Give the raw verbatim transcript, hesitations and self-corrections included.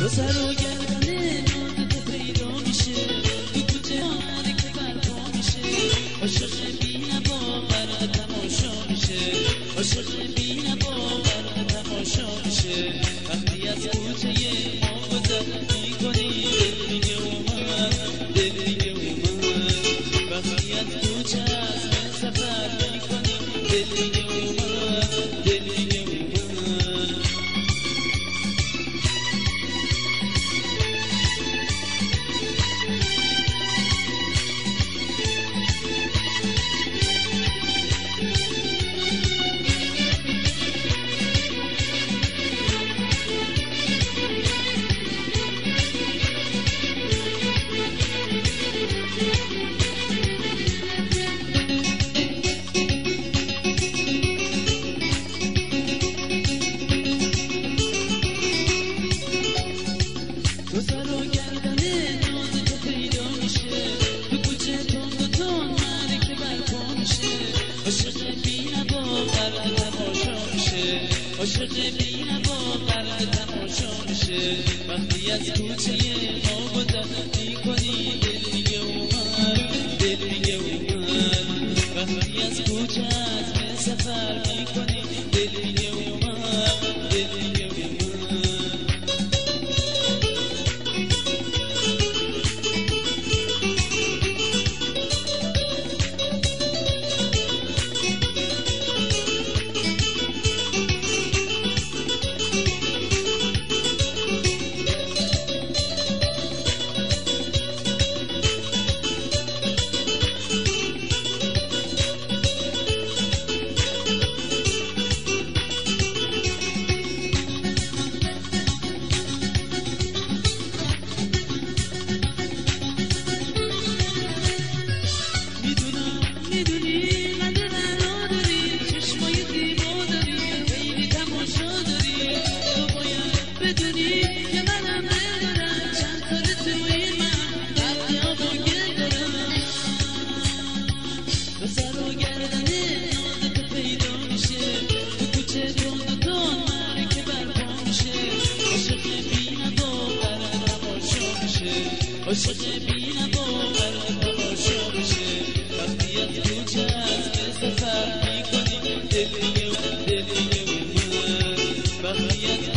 تو سر و گردن ناز تو پیدا میشه، تو کوچه آمده که برپا میشه، عاشق بی‌نوا برای تماشا میشه، عاشق بی‌نوا برای تماشا میشه. وقتی از کوچه ما گذر میکنی دل میگه اومد، دل میگه اومد. وقتی از کوچه از من سفر میکنی دل میگه اومد، دل میگه اومد. تو سر و گردن ناز تو پیدا میشه، تو کوچه تند و تند مرد که برپا میشه، عاشق بی‌نوا برای تماشا میشه، عاشق بی‌نوا برای تماشا میشه. وقتی از کوچه ما گذر میکنی دل میگه اومد، دل میگه اومد. وقتی از کوچه از من سفر میکنی دل میگه اومد، دل میگه اومد. تو سر و گردن ناز تو پیدا میشه، تو کوچه تند و تند مرد که برپا میشه، عاشق بی‌نوا برای تماشا میشه، عاشق بی‌نوا برای تماشا میشه. وقتی از کوچه از من سفر میکنی دل میگه دل میگه اومد. وقتی از